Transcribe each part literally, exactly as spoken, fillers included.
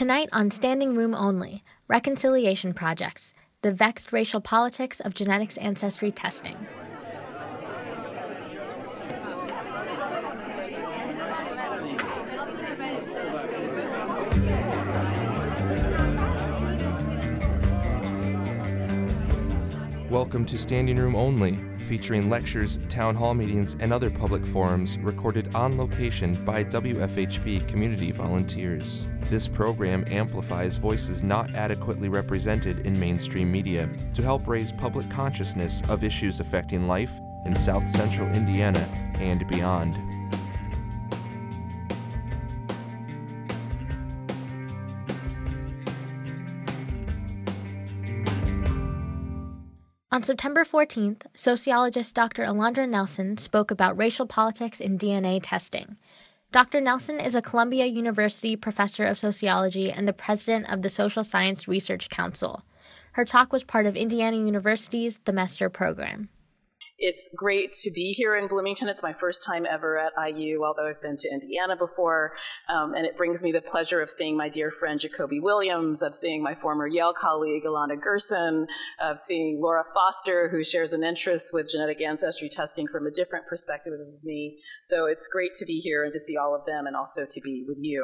Tonight on Standing Room Only, Reconciliation Projects, the vexed racial politics of genetics ancestry testing. Welcome to Standing Room Only, featuring lectures, town hall meetings, and other public forums recorded on location by W F H B community volunteers. This program amplifies voices not adequately represented in mainstream media to help raise public consciousness of issues affecting life in South Central Indiana and beyond. On September fourteenth, sociologist Doctor Alondra Nelson spoke about racial politics in D N A testing. Doctor Nelson is a Columbia University professor of sociology and the president of the Social Science Research Council. Her talk was part of Indiana University's The Mester program. It's great to be here in Bloomington. It's my first time ever at I U, although I've been to Indiana before. Um, and it brings me the pleasure of seeing my dear friend Jacoby Williams, of seeing my former Yale colleague Ilana Gerson, of seeing Laura Foster, who shares an interest with genetic ancestry testing from a different perspective of me. So it's great to be here and to see all of them and also to be with you.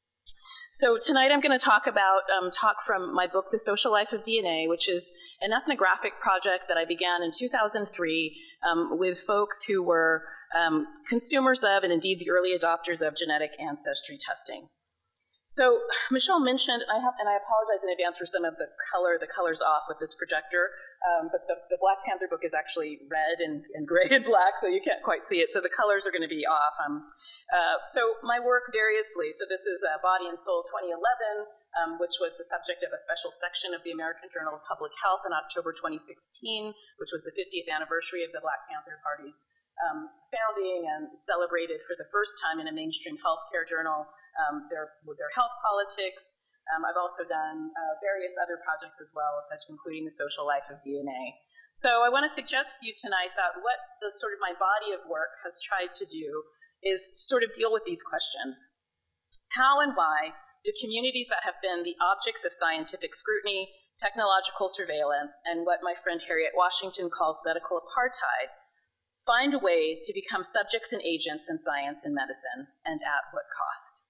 So tonight I'm going to talk about, um, talk from my book, The Social Life of D N A, which is an ethnographic project that I began in two thousand three um, with folks who were um, consumers of and indeed the early adopters of genetic ancestry testing. So Michelle mentioned, and I, have, and I apologize in advance for some of the color, the color's off with this projector, um, but the, the Black Panther book is actually red and, and gray and black, so you can't quite see it, so the colors are going to be off. Um, uh, so my work variously, so this is uh, Body and Soul twenty eleven, um, which was the subject of a special section of the American Journal of Public Health in October twenty sixteen, which was the fiftieth anniversary of the Black Panther Party's um, founding and celebrated for the first time in a mainstream healthcare journal um, their, with their health politics. Um, I've also done uh, various other projects as well, such including The Social Life of D N A. So I want to suggest to you tonight that what the sort of my body of work has tried to do is to sort of deal with these questions. How and why do communities that have been the objects of scientific scrutiny, technological surveillance, and what my friend Harriet Washington calls medical apartheid find a way to become subjects and agents in science and medicine, and at what cost?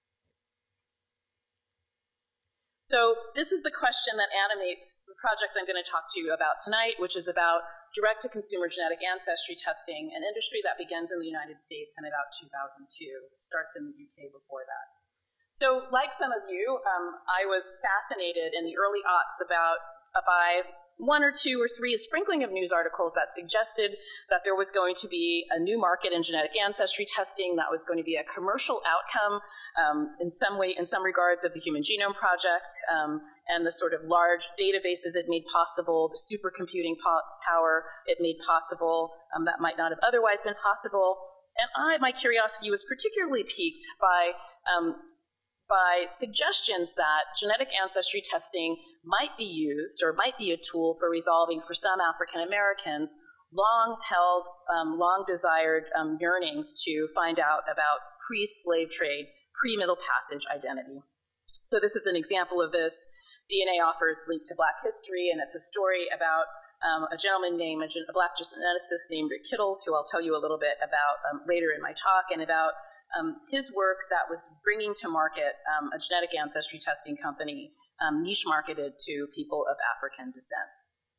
So this is the question that animates the project I'm going to talk to you about tonight, which is about direct-to-consumer genetic ancestry testing, an industry that begins in the United States in about two thousand two. It starts in the U K before that. So like some of you, um, I was fascinated in the early aughts about uh, by one or two or three, a sprinkling of news articles that suggested that there was going to be a new market in genetic ancestry testing that was going to be a commercial outcome um, in some way, in some regards, of the Human Genome Project um, and the sort of large databases it made possible, the supercomputing po- power it made possible um, that might not have otherwise been possible. And I, my curiosity was particularly piqued by um, by suggestions that genetic ancestry testing might be used or might be a tool for resolving, for some African Americans, long-held, um, long-desired um, yearnings to find out about pre-slave trade, pre-Middle Passage identity. So this is an example of this. D N A offers linked to Black history, and it's a story about um, a gentleman named, a, gen- a Black geneticist named Rick Kittles, who I'll tell you a little bit about um, later in my talk, and about Um, his work that was bringing to market um, a genetic ancestry testing company um, niche marketed to people of African descent.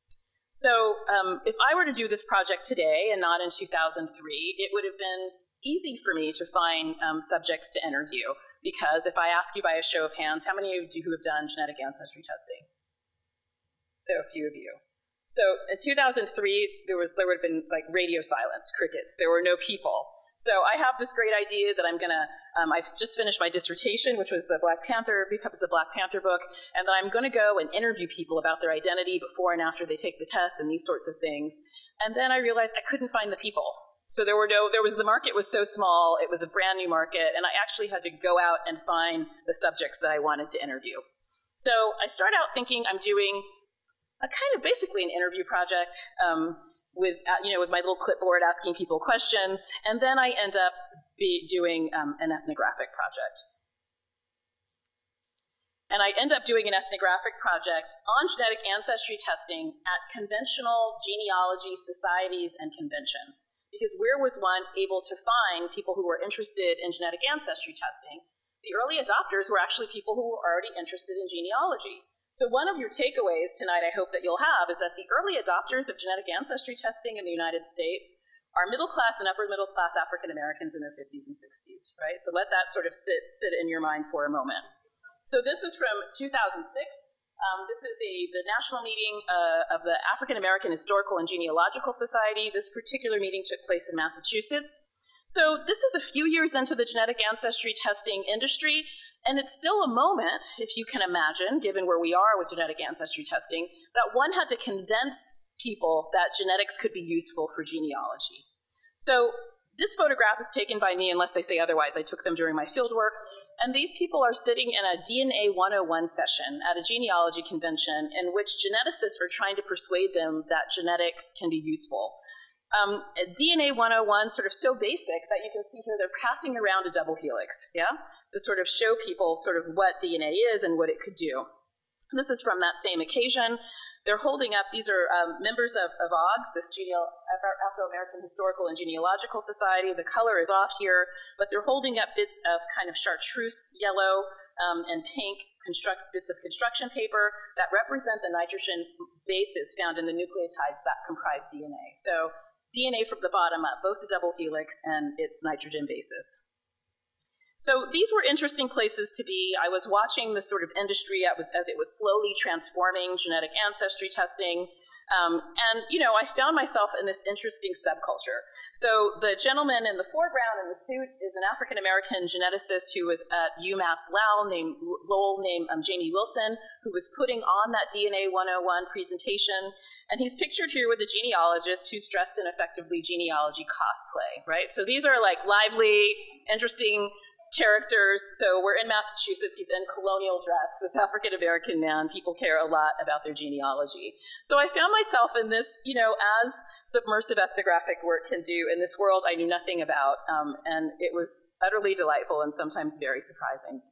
So um, if I were to do this project today and not in two thousand three, it would have been easy for me to find um, subjects to interview, because if I ask you by a show of hands, how many of you who have done genetic ancestry testing? So a few of you. So in two thousand three, there was there would have been like radio silence, crickets. There were no people. So I have this great idea that I'm going to, um, I've just finished my dissertation, which was the Black Panther, becomes the Black Panther book, and that I'm going to go and interview people about their identity before and after they take the test and these sorts of things. And then I realized I couldn't find the people. So there were no, there was, the market was so small, it was a brand new market, and I actually had to go out and find the subjects that I wanted to interview. So I start out thinking I'm doing a kind of basically an interview project, um, with, uh, you know, with my little clipboard asking people questions, and then I end up be doing um, an ethnographic project. And I end up doing an ethnographic project on genetic ancestry testing at conventional genealogy societies and conventions. Because where was one able to find people who were interested in genetic ancestry testing? The early adopters were actually people who were already interested in genealogy. So one of your takeaways tonight I hope that you'll have is that the early adopters of genetic ancestry testing in the United States are middle class and upper middle class African Americans in their fifties and sixties, right? So let that sort of sit, sit in your mind for a moment. So this is from two thousand six. Um, this is a, the national meeting uh, of the African American Historical and Genealogical Society. This particular meeting took place in Massachusetts. So this is a few years into the genetic ancestry testing industry, and it's still a moment, if you can imagine, given where we are with genetic ancestry testing, that one had to convince people that genetics could be useful for genealogy. So this photograph is taken by me, unless they say otherwise. I took them during my field work. And these people are sitting in a D N A one oh one session at a genealogy convention in which geneticists are trying to persuade them that genetics can be useful. Um, D N A one oh one, sort of so basic that you can see here they're passing around a double helix, yeah, to sort of show people sort of what D N A is and what it could do. This is from that same occasion. They're holding up, these are um, members of, of O G S, this Afro-American Historical and Genealogical Society. The color is off here, but they're holding up bits of kind of chartreuse yellow um, and pink construct, bits of construction paper that represent the nitrogen bases found in the nucleotides that comprise D N A. So D N A from the bottom up, both the double helix and its nitrogen bases. So these were interesting places to be. I was watching the sort of industry as it was slowly transforming genetic ancestry testing. Um, and, you know, I found myself in this interesting subculture. So the gentleman in the foreground in the suit is an African-American geneticist who was at UMass Lowell named, Lowell named um, Jamie Wilson, who was putting on that D N A one oh one presentation. And he's pictured here with a genealogist who's dressed in effectively genealogy cosplay, right? So these are like lively, interesting characters. So we're in Massachusetts, he's in colonial dress, this African-American man. People care a lot about their genealogy. So I found myself in this, you know, as submersive ethnographic work can do in this world I knew nothing about, um, and it was utterly delightful and sometimes very surprising.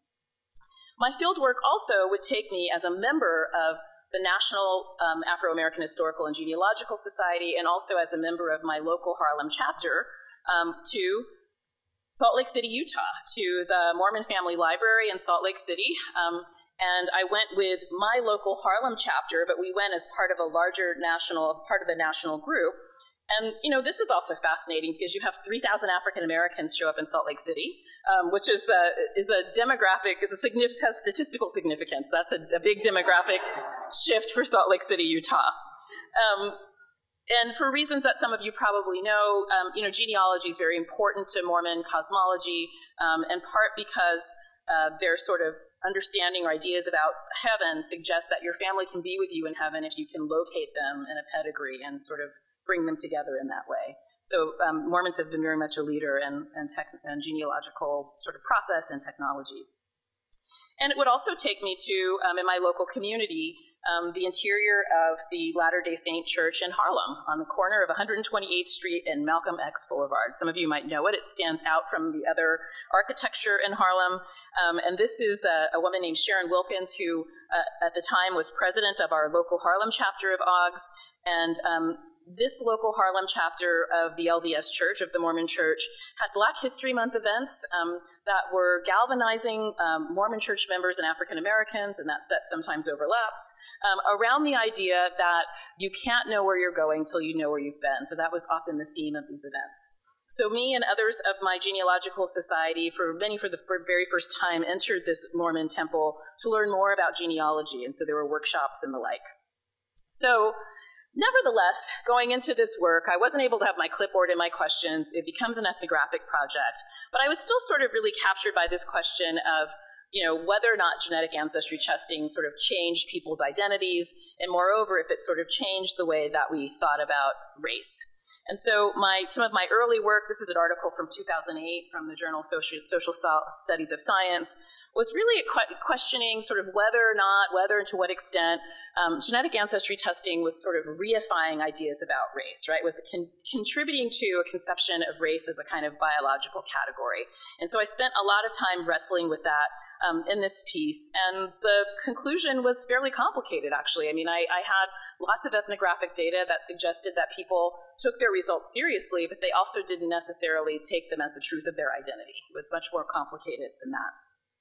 My field work also would take me as a member of the National um, Afro-American Historical and Genealogical Society, and also as a member of my local Harlem chapter, um, to Salt Lake City, Utah, to the Mormon Family Library in Salt Lake City. Um, and I went with my local Harlem chapter, but we went as part of a larger national, part of the national group. And, you know, this is also fascinating because you have three thousand African Americans show up in Salt Lake City, um, which is a, is a demographic, is a significant, has statistical significance. That's a, a big demographic shift for Salt Lake City, Utah. Um, And for reasons that some of you probably know, um, you know, genealogy is very important to Mormon cosmology, um, in part because uh, their sort of understanding or ideas about heaven suggest that your family can be with you in heaven if you can locate them in a pedigree and sort of bring them together in that way. So um, Mormons have been very much a leader in, in, tech, in genealogical sort of process and technology. And it would also take me to, um, in my local community, Um, the interior of the Latter-day Saint Church in Harlem on the corner of one hundred twenty-eighth Street and Malcolm X Boulevard. Some of you might know it. It stands out from the other architecture in Harlem. Um, and this is a, a woman named Sharon Wilkins, who uh, at the time was president of our local Harlem chapter of O G S. And um, this local Harlem chapter of the L D S Church, of the Mormon Church, had Black History Month events um, that were galvanizing um, Mormon Church members and African Americans, and that set sometimes overlaps, um, around the idea that you can't know where you're going till you know where you've been. So that was often the theme of these events. So me and others of my genealogical society, for many for the very first time, entered this Mormon temple to learn more about genealogy, and so there were workshops and the like. So nevertheless, going into this work, I wasn't able to have my clipboard and my questions. It becomes an ethnographic project. But I was still sort of really captured by this question of, you know, whether or not genetic ancestry testing sort of changed people's identities, and moreover, if it sort of changed the way that we thought about race. And so my, some of my early work, this is an article from two thousand eight from the journal Social, Social Studies of Science, was really questioning sort of whether or not, whether and to what extent um, genetic ancestry testing was sort of reifying ideas about race, right? Was it con- contributing to a conception of race as a kind of biological category? And so I spent a lot of time wrestling with that um, in this piece. And the conclusion was fairly complicated, actually. I mean, I, I had lots of ethnographic data that suggested that people took their results seriously, but they also didn't necessarily take them as the truth of their identity. It was much more complicated than that.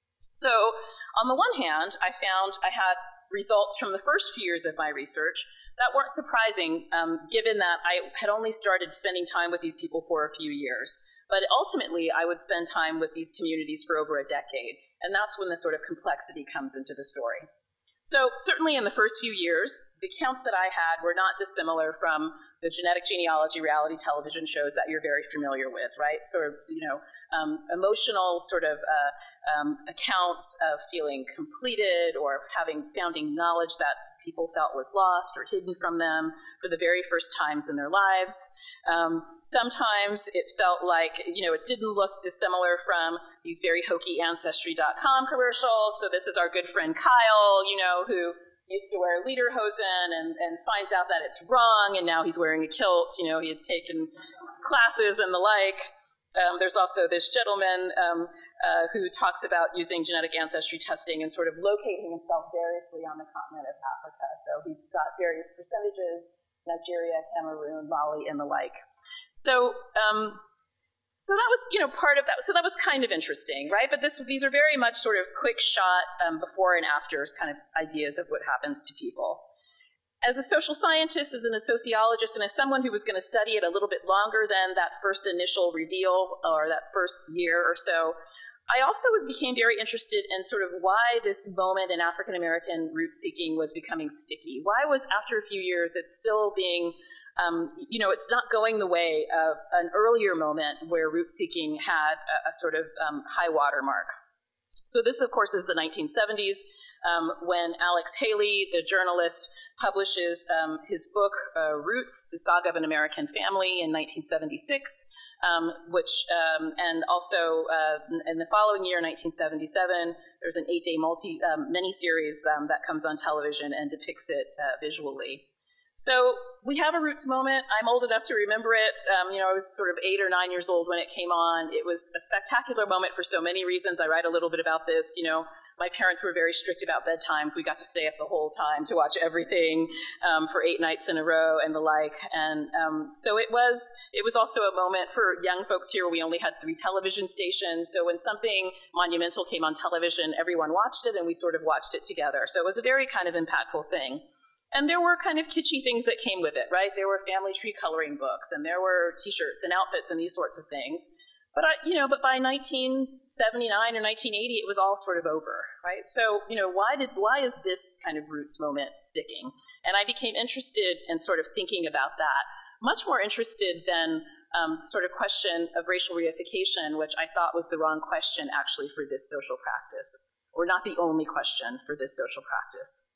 So on the one hand, I found I had results from the first few years of my research that weren't surprising, um, given that I had only started spending time with these people for a few years. But ultimately, I would spend time with these communities for over a decade, and that's when the sort of complexity comes into the story. So certainly in the first few years, the counts that I had were not dissimilar from the genetic genealogy reality television shows that you're very familiar with, right? Sort of, you know, um, emotional sort of uh, um, accounts of feeling completed or having founding knowledge that people felt was lost or hidden from them for the very first times in their lives. Um, sometimes it felt like, you know, it didn't look dissimilar from these very hokey Ancestry dot com commercials. So this is our good friend Kyle, you know, who used to wear lederhosen and, and finds out that it's wrong, and now he's wearing a kilt. You know, he had taken classes and the like. Um, there's also this gentleman um, uh, who talks about using genetic ancestry testing and sort of locating himself variously on the continent of Africa. So he's got various percentages, Nigeria, Cameroon, Mali, and the like. So, um, so that was, you know, part of that. So that was kind of interesting, right? But this, these are very much sort of quick shot um, before and after kind of ideas of what happens to people. As a social scientist, as a sociologist, and as someone who was going to study it a little bit longer than that first initial reveal or that first year or so, I also was, became very interested in sort of why this moment in African-American root-seeking was becoming sticky. Why was, after a few years, it still being, um, you know, it's not going the way of an earlier moment where root-seeking had a, a sort of um, high water mark. So this, of course, is the nineteen seventies. Um, when Alex Haley, the journalist, publishes um, his book, uh, Roots, The Saga of an American Family in nineteen seventy-six, um, which, um, and also uh, in the following year, nineteen seventy-seven, there's an eight-day multi, um, miniseries um, that comes on television and depicts it uh, visually. So we have a Roots moment. I'm old enough to remember it. Um, you know, I was sort of eight or nine years old when it came on. It was a spectacular moment for so many reasons. I write a little bit about this. You know, my parents were very strict about bedtimes. We got to stay up the whole time to watch everything um, for eight nights in a row and the like. And um, so it was, it was also a moment for young folks here where we only had three television stations. So when something monumental came on television, everyone watched it and we sort of watched it together. So it was a very kind of impactful thing. And there were kind of kitschy things that came with it, right? There were family tree coloring books, and there were T-shirts and outfits and these sorts of things. But I, you know, but by nineteen seventy-nine or nineteen eighty, it was all sort of over, right? So, you know, why did why is this kind of Roots moment sticking? And I became interested in sort of thinking about that, much more interested than um, sort of question of racial reification, which I thought was the wrong question actually for this social practice, or not the only question for this social practice.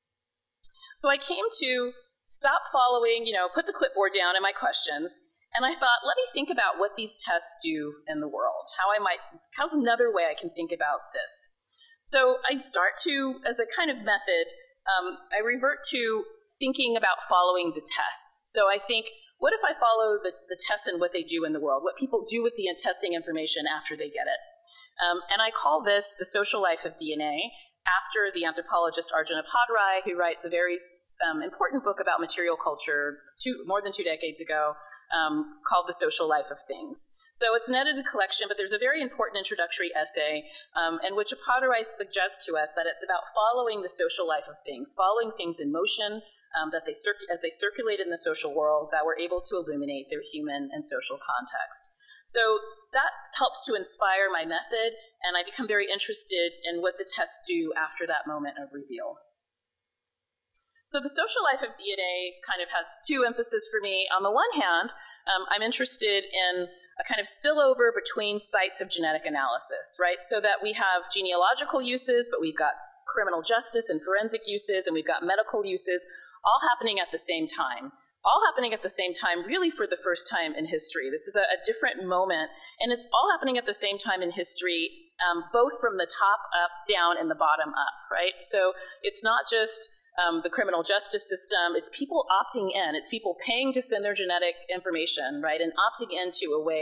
So I came to stop following, you know, put the clipboard down in my questions, and I thought, let me think about what these tests do in the world, how I might, how's another way I can think about this? So I start to, as a kind of method, um, I revert to thinking about following the tests. So I think, what if I follow the, the tests and what they do in the world, what people do with the testing information after they get it? Um, and I call this the social life of D N A, after the anthropologist Arjuna Padrai, who writes a very um, important book about material culture two, more than two decades ago, um, called The Social Life of Things. So it's an edited collection, but there's a very important introductory essay um, in which Padrai suggests to us that it's about following the social life of things, following things in motion um, that they circ- as they circulate in the social world that we're able to illuminate their human and social context. So that helps to inspire my method, and I become very interested in what the tests do after that moment of reveal. So the social life of D N A kind of has two emphases for me. On the one hand, um, I'm interested in a kind of spillover between sites of genetic analysis, right? So that we have genealogical uses, but we've got criminal justice and forensic uses, and we've got medical uses, all happening at the same time. All happening at the same time, really for the first time in history. This is a, a different moment, and it's all happening at the same time in history, um, both from the top up, down, and the bottom up, right? So it's not just um, the criminal justice system, it's people opting in, it's people paying to send their genetic information, right, and opting into a way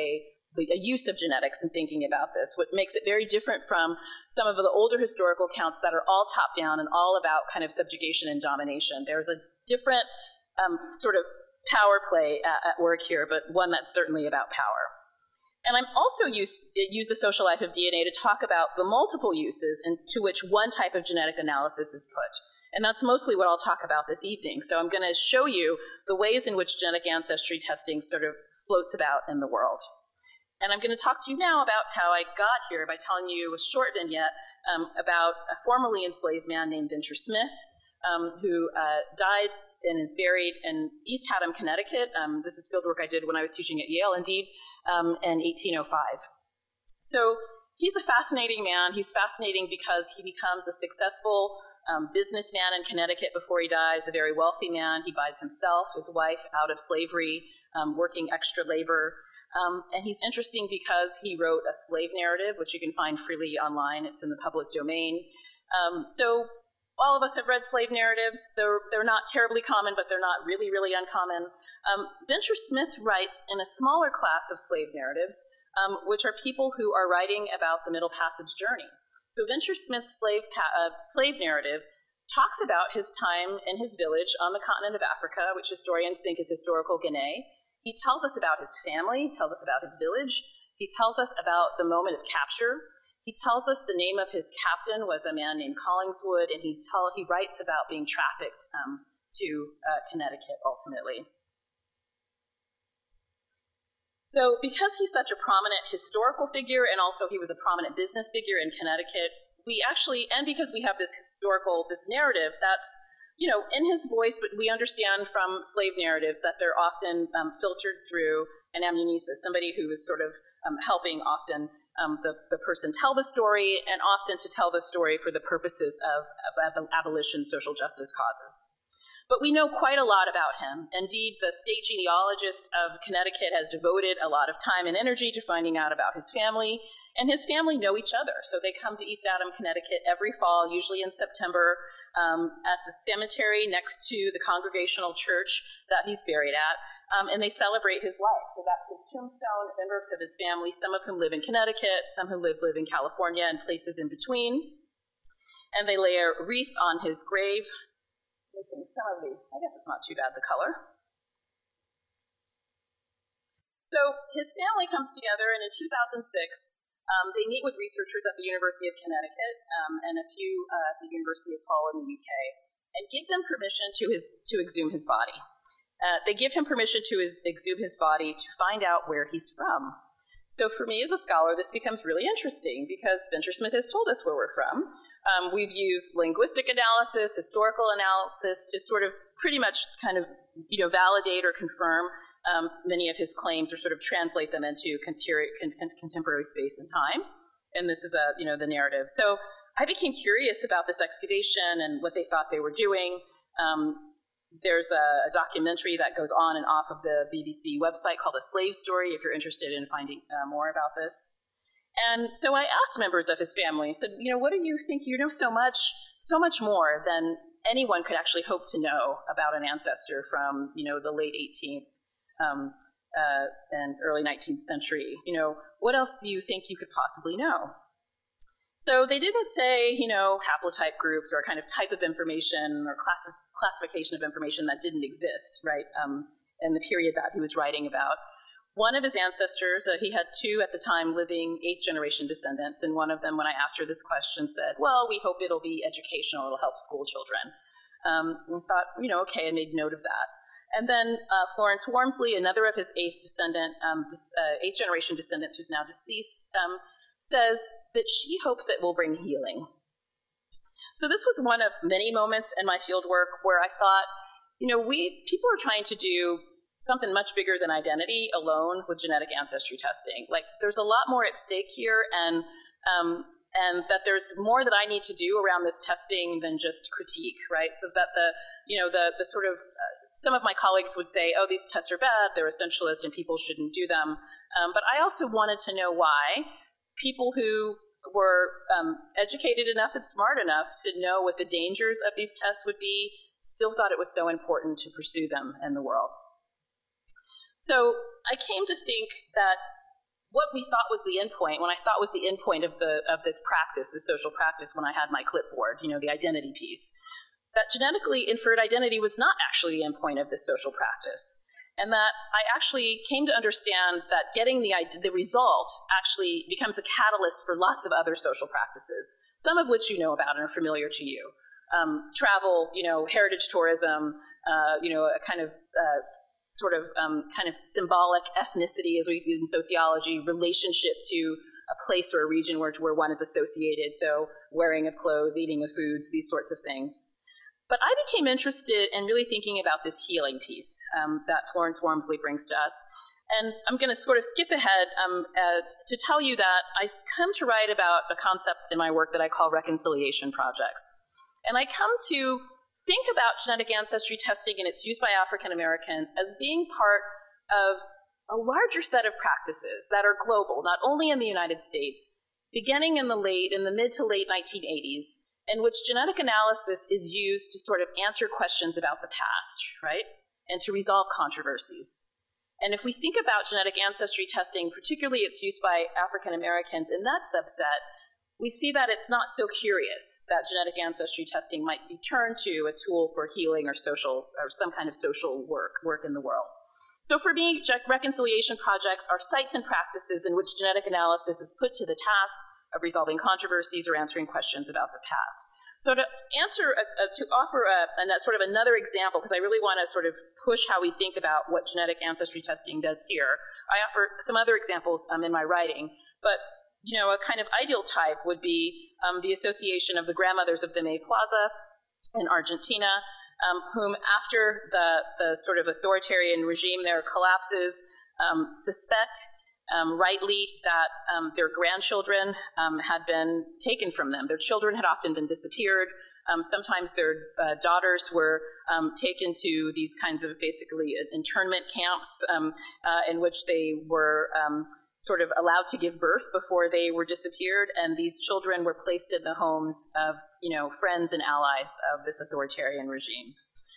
the use of genetics and thinking about this, what makes it very different from some of the older historical accounts that are all top-down and all about kind of subjugation and domination. There's a different um, sort of power play at, at work here, but one that's certainly about power. And I'm also use, use the social life of D N A to talk about the multiple uses into which one type of genetic analysis is put. And that's mostly what I'll talk about this evening. So I'm going to show you the ways in which genetic ancestry testing sort of floats about in the world. And I'm going to talk to you now about how I got here by telling you a short vignette um, about a formerly enslaved man named Venture Smith, um, who uh, died and is buried in East Haddam, Connecticut. Um, this is fieldwork I did when I was teaching at Yale, indeed, um, in eighteen oh five. So he's a fascinating man. He's fascinating because he becomes a successful um, businessman in Connecticut before he dies, a very wealthy man. He buys himself, his wife, out of slavery, um, working extra labor. Um, and he's interesting because he wrote a slave narrative, which you can find freely online. It's in the public domain. Um, so all of us have read slave narratives. They're, they're not terribly common, but they're not really, really uncommon. Um, Venture Smith writes in a smaller class of slave narratives, um, which are people who are writing about the Middle Passage journey. So Venture Smith's slave, uh, slave narrative talks about his time in his village on the continent of Africa, which historians think is historical Guinea. He tells us about his family, tells us about his village. He tells us about the moment of capture. He tells us the name of his captain was a man named Collingswood, and he, tell, he writes about being trafficked um, to uh, Connecticut, ultimately. So because he's such a prominent historical figure, and also he was a prominent business figure in Connecticut, we actually, and because we have this historical, this narrative, that's you know, in his voice, but we understand from slave narratives that they're often um, filtered through an amnesis, somebody who is sort of um, helping often um, the, the person tell the story, and often to tell the story for the purposes of, of abolition social justice causes. But we know quite a lot about him. Indeed, the state genealogist of Connecticut has devoted a lot of time and energy to finding out about his family, and his family know each other. So they come to East Haddam, Connecticut every fall, usually in September, Um, at the cemetery next to the Congregational Church that he's buried at, um, and they celebrate his life. So that's his tombstone, members of his family, some of whom live in Connecticut, some who live, live in California and places in between. And they lay a wreath on his grave. Some of these, I guess it's not too bad, the color. So his family comes together, and in two thousand six, Um, they meet with researchers at the University of Connecticut um, and a few uh, at the University of Hull in the U K, and give them permission to his to exhume his body. Uh, they give him permission to his, exhume his body to find out where he's from. So for me as a scholar, this becomes really interesting because Venture Smith has told us where we're from. Um, we've used linguistic analysis, historical analysis to sort of pretty much kind of you know validate or confirm Um, many of his claims, or sort of translate them into contemporary space and time. And this is a, you know, the narrative. So I became curious about this excavation and what they thought they were doing. Um, there's a, a documentary that goes on and off of the B B C website called A Slave Story, if you're interested in finding uh, more about this. And so I asked members of his family, I said, you know, what do you think? You know so much, so much more than anyone could actually hope to know about an ancestor from, you know, the late eighteenth Um, uh, and early nineteenth century. You know, what else do you think you could possibly know? So they didn't say, you know, haplotype groups or kind of type of information or classi classification of information that didn't exist, right, um, in the period that he was writing about. One of his ancestors, uh, he had two at the time living eighth generation descendants, and one of them, when I asked her this question, said, well, we hope it'll be educational, it'll help school children. Um, we thought, you know, okay, I made note of that. And then uh, Florence Wormsley, another of his eighth descendant, um, this, uh, eighth generation descendants who's now deceased, um, says that she hopes it will bring healing. So this was one of many moments in my field work where I thought, you know, we people are trying to do something much bigger than identity alone with genetic ancestry testing. Like, there's a lot more at stake here, and um, and that there's more that I need to do around this testing than just critique, right? So that the, you know, the the sort of uh, some of my colleagues would say, oh, these tests are bad, they're essentialist, and people shouldn't do them. Um, but I also wanted to know why people who were um, educated enough and smart enough to know what the dangers of these tests would be still thought it was so important to pursue them in the world. So I came to think that what we thought was the endpoint, when I thought was the endpoint of the of this practice, this social practice, when I had my clipboard, you know, the identity piece, that genetically inferred identity was not actually the endpoint of this social practice. And that I actually came to understand that getting the, the result actually becomes a catalyst for lots of other social practices, some of which you know about and are familiar to you. Um, travel, you know, heritage tourism, uh, you know, a kind of uh, sort of um, kind of symbolic ethnicity, as we do in sociology, relationship to a place or a region where, where one is associated, so wearing of clothes, eating of foods, these sorts of things. But I became interested in really thinking about this healing piece um, that Florence Wormsley brings to us. And I'm going to sort of skip ahead um, uh, to tell you that I've come to write about a concept in my work that I call reconciliation projects. And I come to think about genetic ancestry testing and its use by African Americans as being part of a larger set of practices that are global, not only in the United States, beginning in the late, in the mid to late nineteen eighties, in which genetic analysis is used to sort of answer questions about the past, right? And to resolve controversies. And if we think about genetic ancestry testing, particularly its use by African Americans in that subset, we see that it's not so curious that genetic ancestry testing might be turned to a tool for healing or social, or some kind of social work, work in the world. So for me, reconciliation projects are sites and practices in which genetic analysis is put to the task of resolving controversies or answering questions about the past. So to answer, a, a, to offer a, a sort of another example, because I really want to sort of push how we think about what genetic ancestry testing does here, I offer some other examples um, in my writing, but you know, a kind of ideal type would be um, the association of the grandmothers of the May Plaza in Argentina, um, whom after the, the sort of authoritarian regime there collapses, um, suspect um, rightly that um, their grandchildren um, had been taken from them. Their children had often been disappeared. Um, sometimes their uh, daughters were um, taken to these kinds of basically internment camps um, uh, in which they were um, sort of allowed to give birth before they were disappeared, and these children were placed in the homes of, you know, friends and allies of this authoritarian regime.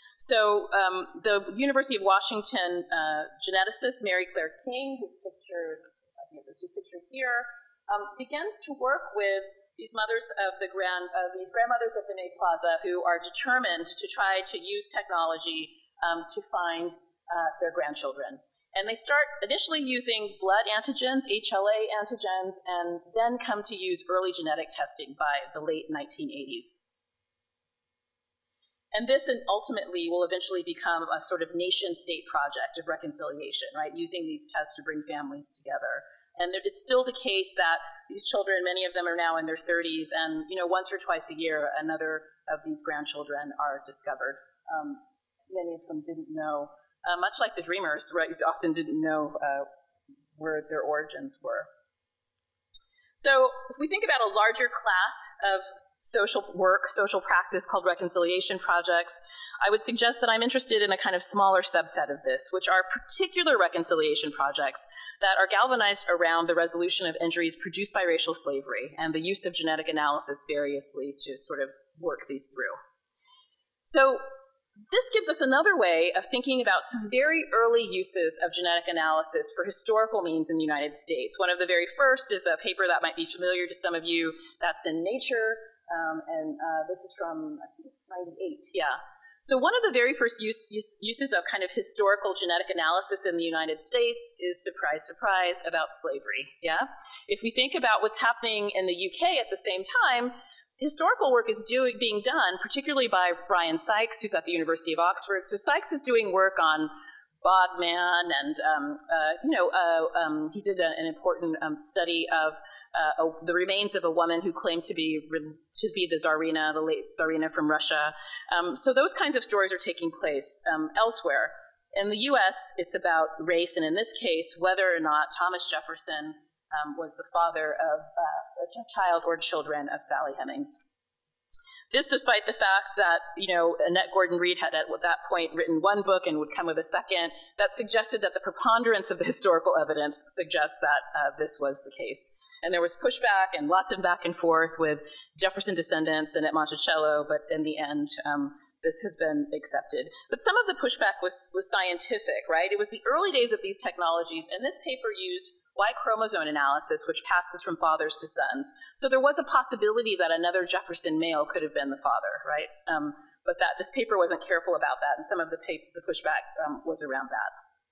So um, the University of Washington uh, geneticist Mary Claire King, who's pictured, I think she's pictured here, um, begins to work with these mothers of the grand, uh, these grandmothers of the May Plaza, who are determined to try to use technology um, to find uh, their grandchildren. And they start initially using blood antigens, H L A antigens, and then come to use early genetic testing by the late nineteen eighties. And this ultimately will eventually become a sort of nation-state project of reconciliation, right? Using these tests to bring families together. And it's still the case that these children, many of them are now in their thirties, and you know, once or twice a year, another of these grandchildren are discovered. Um, many of them didn't know. Uh, much like the dreamers, right, often didn't know uh, where their origins were. So if we think about a larger class of social work, social practice called reconciliation projects, I would suggest that I'm interested in a kind of smaller subset of this, which are particular reconciliation projects that are galvanized around the resolution of injuries produced by racial slavery and the use of genetic analysis variously to sort of work these through. So this gives us another way of thinking about some very early uses of genetic analysis for historical means in the United States. One of the very first is a paper that might be familiar to some of you that's in Nature, um, and uh, this is from, I think it's ninety-eight, yeah. So one of the very first use, use, uses of kind of historical genetic analysis in the United States is, surprise, surprise, about slavery, yeah? If we think about what's happening in the U K at the same time, historical work is doing, being done, particularly by Brian Sykes, who's at the University of Oxford. So Sykes is doing work on Bodman, and um, uh, you know, uh, um, he did a, an important um, study of uh, a, the remains of a woman who claimed to be to be the Tsarina, the late Tsarina from Russia. Um, so those kinds of stories are taking place um, elsewhere. In the U S, it's about race, and in this case, whether or not Thomas Jefferson Um, was the father of uh, a child or children of Sally Hemings. This despite the fact that, you know, Annette Gordon-Reed had at that point written one book and would come with a second that suggested that the preponderance of the historical evidence suggests that uh, this was the case. And there was pushback and lots of back and forth with Jefferson descendants and at Monticello, but in the end, um, this has been accepted. But some of the pushback was, was scientific, right? It was the early days of these technologies, and this paper used Y chromosome analysis, which passes from fathers to sons. So there was a possibility that another Jefferson male could have been the father, right? Um, but that this paper wasn't careful about that, and some of the, pa- the pushback um, was around that.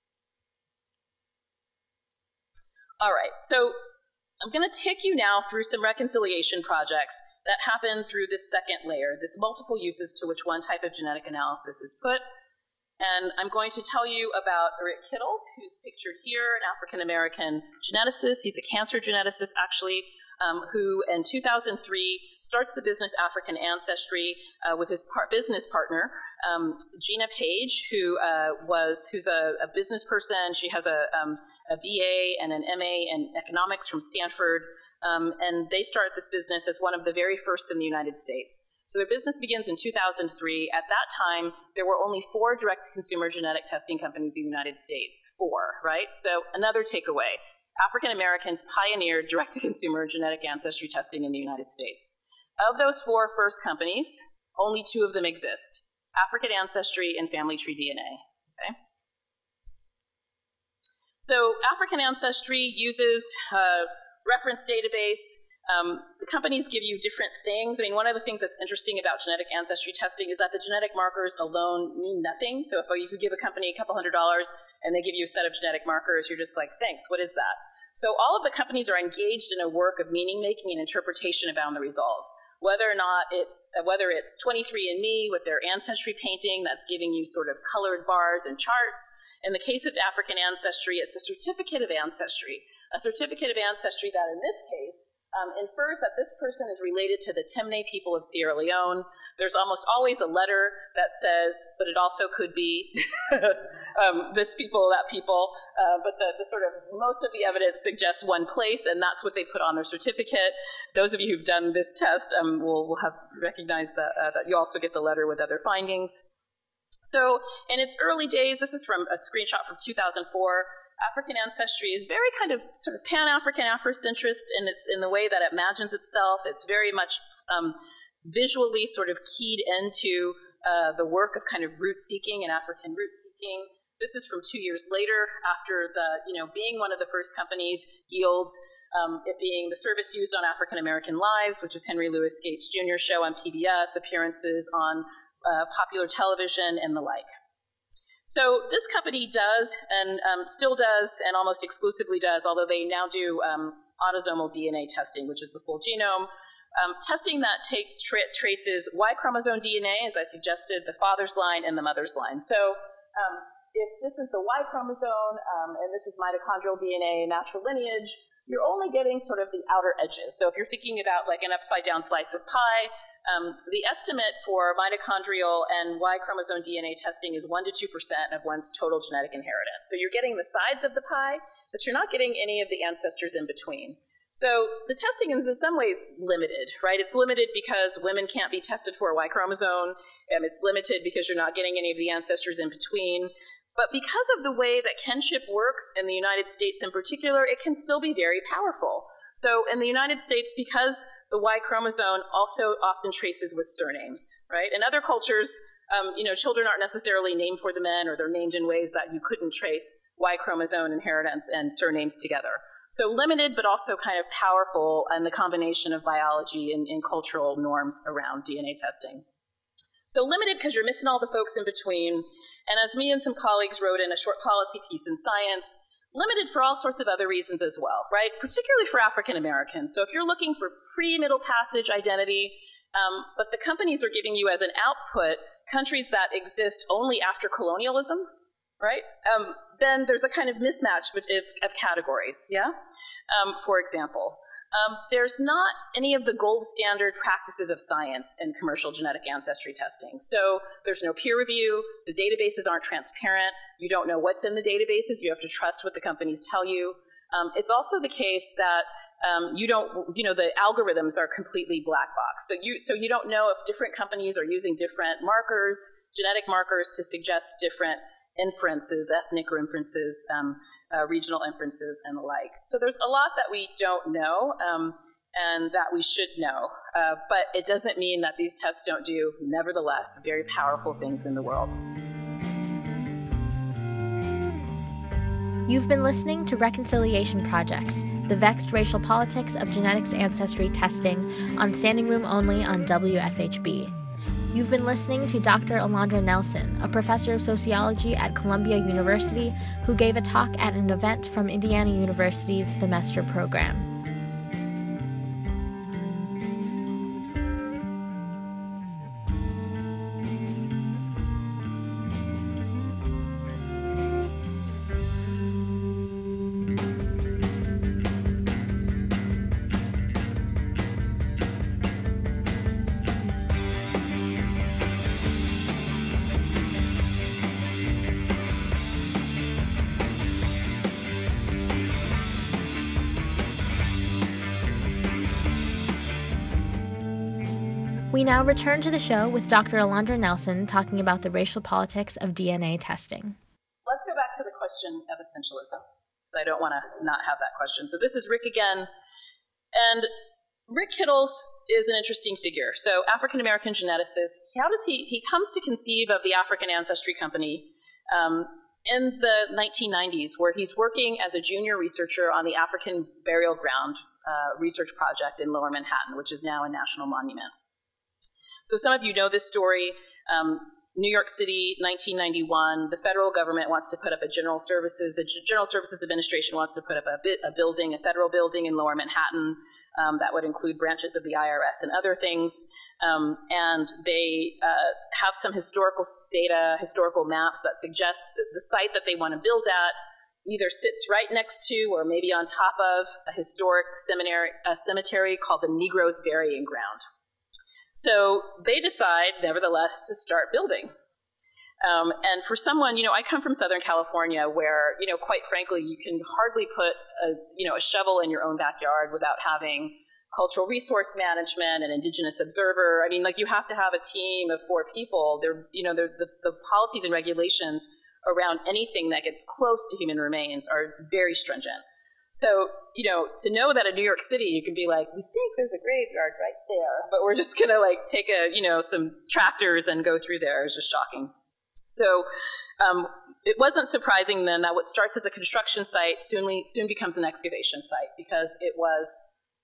All right, so I'm going to take you now through some reconciliation projects that happen through this second layer, this multiple uses to which one type of genetic analysis is put. And I'm going to tell you about Rick Kittles, who's pictured here, an African-American geneticist. He's a cancer geneticist, actually, um, who in two thousand three starts the business African Ancestry uh, with his par- business partner, um, Gina Page, who uh, was who's a, a business person. She has a, um, a B A and an M A in economics from Stanford, um, and they start this business as one of the very first in the United States. So their business begins in two thousand three. At that time, there were only four direct-to-consumer genetic testing companies in the United States. Four, right? So another takeaway. African Americans pioneered direct-to-consumer genetic ancestry testing in the United States. Of those four first companies, only two of them exist: African Ancestry and Family Tree D N A. Okay? So African Ancestry uses a reference database. Um, the companies give you different things. I mean, one of the things that's interesting about genetic ancestry testing is that the genetic markers alone mean nothing. So if, if you give a company a couple hundred dollars and they give you a set of genetic markers, you're just like, thanks, what is that? So all of the companies are engaged in a work of meaning-making and interpretation about the results. Whether or not it's, uh, whether it's twenty-three and me with their ancestry painting that's giving you sort of colored bars and charts. In the case of African Ancestry, it's a certificate of ancestry. A certificate of ancestry that in this case Um, infers that this person is related to the Temne people of Sierra Leone. There's almost always a letter that says, but it also could be um, this people, that people, uh, but the, the sort of, most of the evidence suggests one place, and that's what they put on their certificate. Those of you who've done this test um, will, will have recognized that, uh, that you also get the letter with other findings. So in its early days, this is from a screenshot from two thousand four, African Ancestry is very kind of sort of Pan-African Afrocentrist in its in the way that it imagines itself. It's very much um, visually sort of keyed into uh, the work of kind of root seeking and African root seeking. This is from two years later, after the you know being one of the first companies yields um, it being the service used on African American lives, which is Henry Louis Gates Junior's show on P B S, appearances on uh, popular television, and the like. So this company does, and um, still does, and almost exclusively does, although they now do um, autosomal D N A testing, which is the full genome, um, testing that take, tra- traces Y chromosome D N A, as I suggested, the father's line and the mother's line. So um, if this is the Y chromosome, um, and this is mitochondrial D N A, natural lineage, you're only getting sort of the outer edges. So if you're thinking about like an upside-down slice of pie, Um, the estimate for mitochondrial and Y chromosome D N A testing is one to two percent of one's total genetic inheritance. So you're getting the sides of the pie, but you're not getting any of the ancestors in between. So the testing is in some ways limited, right? It's limited because women can't be tested for a Y chromosome, and it's limited because you're not getting any of the ancestors in between. But because of the way that kinship works in the United States in particular, it can still be very powerful. So in the United States, because the Y chromosome also often traces with surnames, right? In other cultures, um, you know, children aren't necessarily named for the men, or they're named in ways that you couldn't trace Y chromosome inheritance and surnames together. So limited, but also kind of powerful in the combination of biology and, and cultural norms around D N A testing. So limited because you're missing all the folks in between. And as me and some colleagues wrote in a short policy piece in Science, limited for all sorts of other reasons as well, right? Particularly for African Americans. So if you're looking for pre-Middle Passage identity, um, but the companies are giving you as an output countries that exist only after colonialism, right? Um, then there's a kind of mismatch of, of categories, yeah? Um, for example, um, there's not any of the gold standard practices of science in commercial genetic ancestry testing. So there's no peer review, the databases aren't transparent, you don't know what's in the databases, you have to trust what the companies tell you. Um, it's also the case that um, you don't, you know, the algorithms are completely black box. So you, so you don't know if different companies are using different markers, genetic markers, to suggest different inferences, ethnic inferences, um, uh, regional inferences, and the like. So there's a lot that we don't know, um, and that we should know. Uh, but it doesn't mean that these tests don't do, nevertheless, very powerful things in the world. You've been listening to Reconciliation Projects, the vexed racial politics of genetics ancestry testing on Standing Room Only on W F H B. You've been listening to Doctor Alondra Nelson, a professor of sociology at Columbia University, who gave a talk at an event from Indiana University's The Mester program. We now return to the show with Doctor Alondra Nelson talking about the racial politics of D N A testing. Let's go back to the question of essentialism, because I don't want to not have that question. So this is Rick again, and Rick Kittles is an interesting figure. So African-American geneticist, how does he, he comes to conceive of the African Ancestry Company um, in the nineteen nineties, where he's working as a junior researcher on the African Burial Ground uh, research project in Lower Manhattan, which is now a national monument. So some of you know this story. Um, New York City, nineteen ninety-one, the federal government wants to put up a general services, the G- General Services Administration wants to put up a, bit, a building, a federal building in Lower Manhattan um, that would include branches of the I R S and other things. Um, and they uh, have some historical data, historical maps that suggest that the site that they want to build at either sits right next to or maybe on top of a historic seminary, a cemetery called the Negroes Burying Ground. So they decide, nevertheless, to start building. Um, and for someone, you know, I come from Southern California where, you know, quite frankly, you can hardly put a, you know, a shovel in your own backyard without having cultural resource management and indigenous observer. I mean, like, you have to have a team of four people. They're, you know, they're, the, the policies and regulations around anything that gets close to human remains are very stringent. So, you know, to know that in New York City, you can be like, we think there's a graveyard right there, but we're just going to like take a, you know, some tractors and go through there is just shocking. So um, it wasn't surprising then that what starts as a construction site soon, soon becomes an excavation site, because it was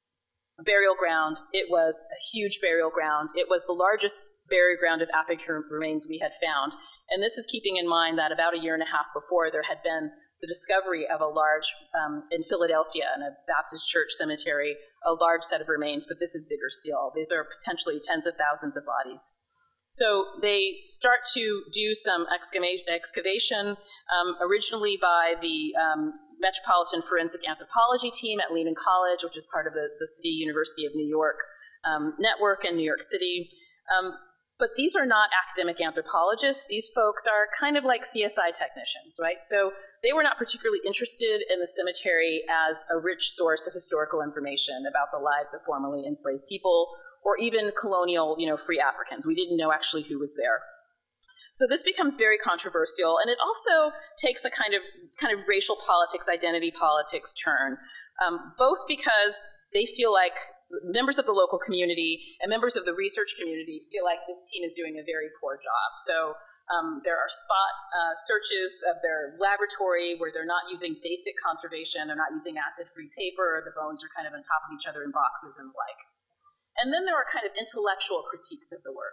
a burial ground. It was a huge burial ground. It was the largest burial ground of African remains we had found. And this is keeping in mind that about a year and a half before, there had been the discovery of a large, um, in Philadelphia, in a Baptist church cemetery, a large set of remains, but this is bigger still. These are potentially tens of thousands of bodies. So they start to do some excava- excavation, um, originally by the um, Metropolitan Forensic Anthropology team at Lehman College, which is part of the, the City University of New York um, network in New York City. Um, But these are not academic anthropologists. These folks are kind of like C S I technicians, right? So they were not particularly interested in the cemetery as a rich source of historical information about the lives of formerly enslaved people or even colonial, you know, free Africans. We didn't know actually who was there. So this becomes very controversial, and it also takes a kind of kind of racial politics, identity politics turn, um, both because they feel like members of the local community and members of the research community feel like this team is doing a very poor job. So um, there are spot uh, searches of their laboratory where they're not using basic conservation, they're not using acid-free paper, the bones are kind of on top of each other in boxes and the like. And then there are kind of intellectual critiques of the work.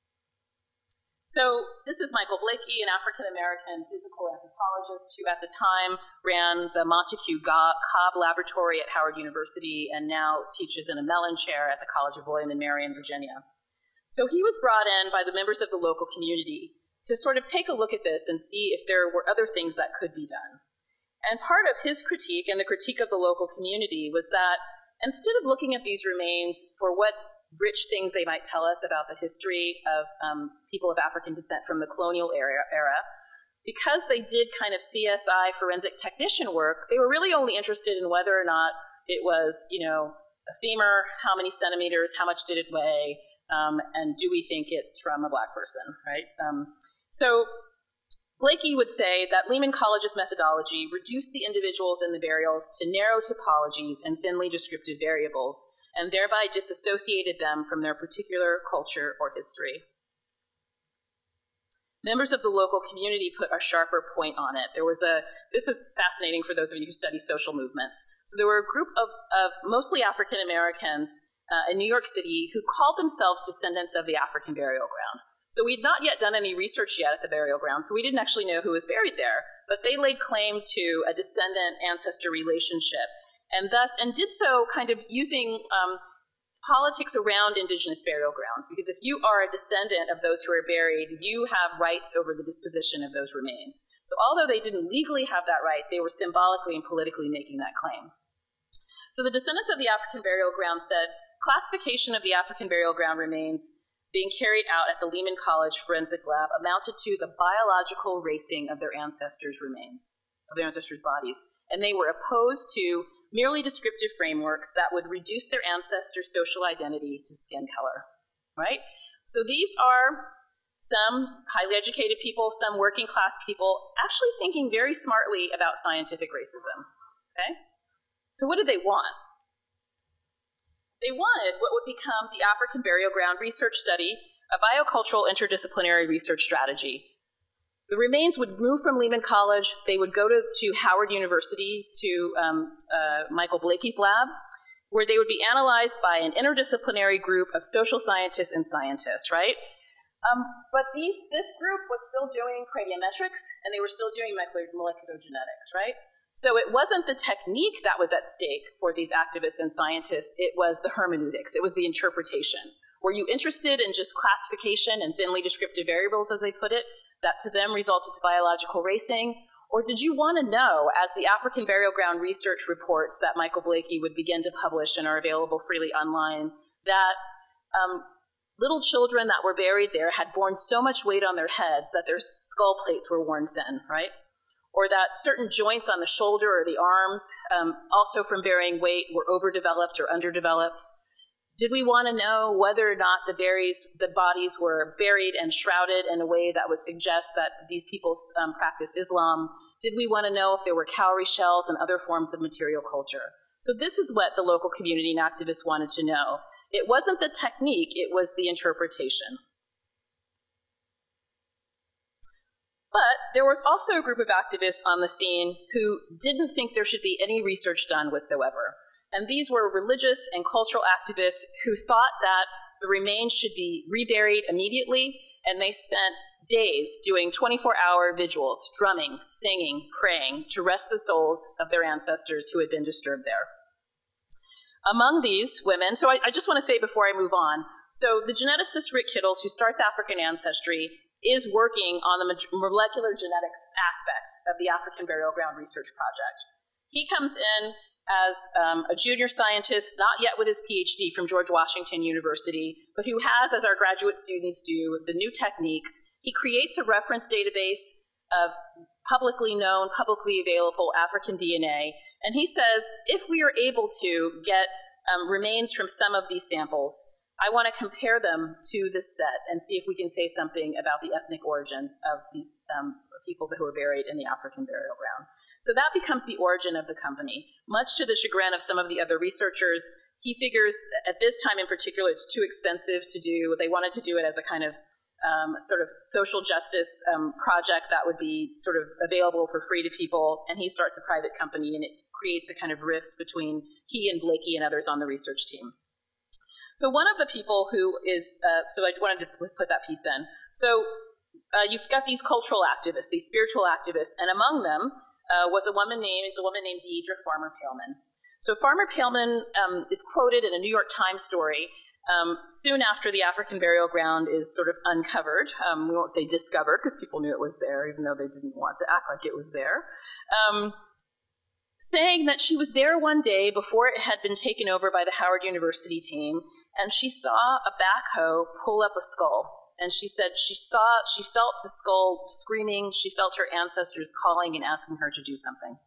So this is Michael Blakey, an African-American physical anthropologist who at the time ran the Montague Cobb Laboratory at Howard University and now teaches in a Mellon Chair at the College of William and Mary in Virginia. So he was brought in by the members of the local community to sort of take a look at this and see if there were other things that could be done. And part of his critique and the critique of the local community was that instead of looking at these remains for what rich things they might tell us about the history of um, people of African descent from the colonial era, era, because they did kind of C S I forensic technician work, they were really only interested in whether or not it was, you know, a femur, how many centimeters, how much did it weigh, um, and do we think it's from a black person, right? Um, so Blakey would say that Lehman College's methodology reduced the individuals in the burials to narrow typologies and thinly descriptive variables, and thereby disassociated them from their particular culture or history. members of the local community put a sharper point on it. There was a, this is fascinating for those of you who study social movements. So there were a group of, of mostly African Americans uh, in New York City who called themselves descendants of the African burial ground. So we'd not yet done any research yet at the burial ground, so we didn't actually know who was buried there, but they laid claim to a descendant-ancestor relationship, and thus, and did so kind of using um, politics around indigenous burial grounds, because if you are a descendant of those who are buried, you have rights over the disposition of those remains. So although they didn't legally have that right, they were symbolically and politically making that claim. So the descendants of the African burial ground said, classification of the African burial ground remains being carried out at the Lehman College Forensic Lab amounted to the biological racing of their ancestors' remains, of their ancestors' bodies, and they were opposed to merely descriptive frameworks that would reduce their ancestors' social identity to skin color, right? So these are some highly educated people, some working class people, actually thinking very smartly about scientific racism, okay? So what did they want? They wanted what would become the African Burial Ground Research Study, a biocultural interdisciplinary research strategy. The remains would move from Lehman College, they would go to, to Howard University, to um, uh, Michael Blakey's lab, where they would be analyzed by an interdisciplinary group of social scientists and scientists, right? Um, but these, this group was still doing craniometrics, and they were still doing molecular genetics, right? So it wasn't the technique that was at stake for these activists and scientists, it was the hermeneutics, it was the interpretation. Were you interested in just classification and thinly descriptive variables, as they put it, that to them resulted to biological racing? Or did you want to know, as the African Burial Ground research reports that Michael Blakey would begin to publish and are available freely online, that um, little children that were buried there had borne so much weight on their heads that their skull plates were worn thin, right? Or that certain joints on the shoulder or the arms, um, also from bearing weight, were overdeveloped or underdeveloped? Did we want to know whether or not the, berries, the bodies were buried and shrouded in a way that would suggest that these people um, practice Islam? Did we want to know if there were cowrie shells and other forms of material culture? So this is what the local community and activists wanted to know. It wasn't the technique, it was the interpretation. But there was also a group of activists on the scene who didn't think there should be any research done whatsoever. And these were religious and cultural activists who thought that the remains should be reburied immediately, and they spent days doing twenty-four hour vigils, drumming, singing, praying to rest the souls of their ancestors who had been disturbed there. Among these women, so I, I just want to say before I move on, so the geneticist Rick Kittles, who starts African Ancestry, is working on the molecular genetics aspect of the African Burial Ground Research Project. He comes in as um, a junior scientist, not yet with his PhD from George Washington University, but who has, as our graduate students do, the new techniques. He creates a reference database of publicly known, publicly available African D N A, and he says, if we are able to get um, remains from some of these samples, I want to compare them to this set and see if we can say something about the ethnic origins of these um, people who are buried in the African burial ground. So that becomes the origin of the company. Much to the chagrin of some of the other researchers, he figures at this time in particular it's too expensive to do. They wanted to do it as a kind of um, sort of social justice um, project that would be sort of available for free to people, and he starts a private company, and it creates a kind of rift between he and Blakey and others on the research team. So one of the people who is, uh, so I wanted to put that piece in. So uh, you've got these cultural activists, these spiritual activists, and among them uh, was a woman named, is a woman named Deidre Farmer Pailman. So Farmer Pailman um, is quoted in a New York Times story um, soon after the African burial ground is sort of uncovered. Um, we won't say discovered, because people knew it was there, even though they didn't want to act like it was there. Um, saying that she was there one day before it had been taken over by the Howard University team, and she saw a backhoe pull up a skull. And she said she saw, she felt the skull screaming, she felt her ancestors calling and asking her to do something.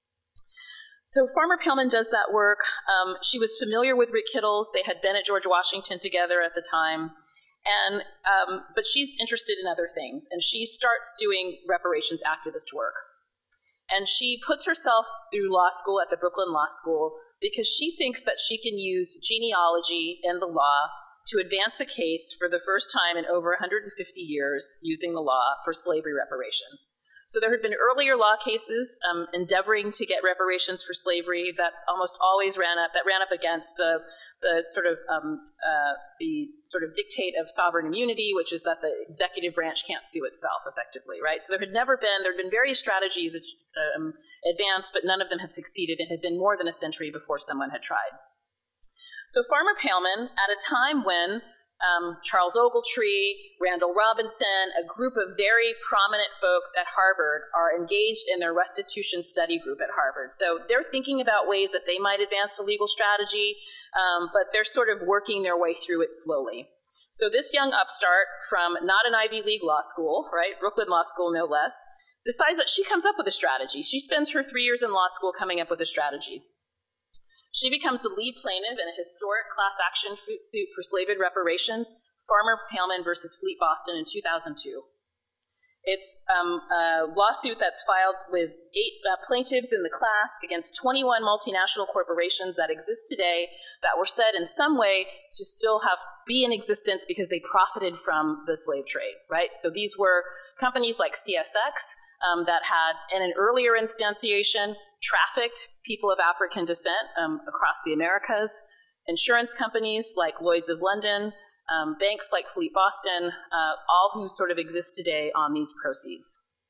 So Farmer Pailman does that work. Um, she was familiar with Rick Kittles. They had been at George Washington together at the time. And, um, but she's interested in other things, and she starts doing reparations activist work. And she puts herself through law school at the Brooklyn Law School because she thinks that she can use genealogy and the law to advance a case for the first time in over one hundred fifty years using the law for slavery reparations. So there had been earlier law cases um, endeavoring to get reparations for slavery that almost always ran up, that ran up against the, the sort of um, uh, the sort of dictate of sovereign immunity, which is that the executive branch can't sue itself effectively, right? So there had never been, there had been various strategies um, advanced, but none of them had succeeded. It had been more than a century before someone had tried. So Farmer Pailman, at a time when Um, Charles Ogletree, Randall Robinson, a group of very prominent folks at Harvard are engaged in their restitution study group at Harvard. So they're thinking about ways that they might advance a legal strategy, um, but they're sort of working their way through it slowly. So this young upstart from not an Ivy League law school, right, Brooklyn Law School no less, decides that she comes up with a strategy. She spends her three years in law school coming up with a strategy. She becomes the lead plaintiff in a historic class action suit for slavery reparations, Farmer Pailman versus Fleet Boston in two thousand two. It's um, a lawsuit that's filed with eight uh, plaintiffs in the class against twenty-one multinational corporations that exist today that were said in some way to still have be in existence because they profited from the slave trade, right? So these were companies like C S X um, that had, in an earlier instantiation, trafficked people of African descent um, across the Americas, insurance companies like Lloyd's of London, um, banks like Fleet Boston, uh, all who sort of exist today on these proceeds.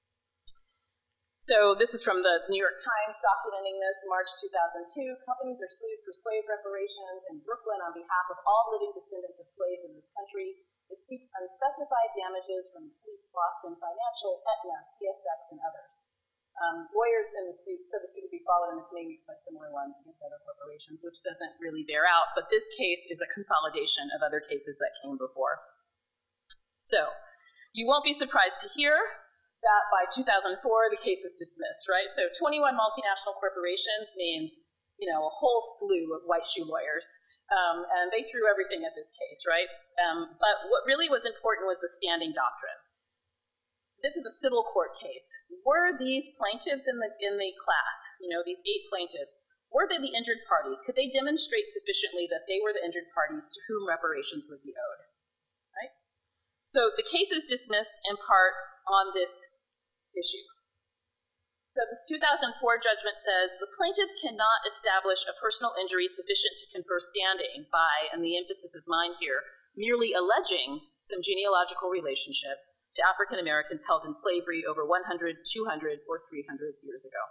So this is from the New York Times documenting this, March two thousand two. Companies are sued for slave reparations in Brooklyn on behalf of all living descendants of slaves in this country. It seeks unspecified damages from Fleet Boston Financial, Aetna, C S X, and others. Um, lawyers in the suit, so the suit would be followed in the coming weeks by similar ones against other corporations, which doesn't really bear out, but this case is a consolidation of other cases that came before. So, you won't be surprised to hear that by two thousand four, the case is dismissed, right? So twenty-one multinational corporations means, you know, a whole slew of white shoe lawyers, um, and they threw everything at this case, right? Um, but what really was important was the standing doctrine. This is a civil court case. Were these plaintiffs in the in the class, you know, these eight plaintiffs, were they the injured parties? Could they demonstrate sufficiently that they were the injured parties to whom reparations would be owed? Right? So the case is dismissed in part on this issue. So this two thousand four judgment says the plaintiffs cannot establish a personal injury sufficient to confer standing by, and the emphasis is mine here, merely alleging some genealogical relationship to African Americans held in slavery over one hundred, two hundred, or three hundred years ago.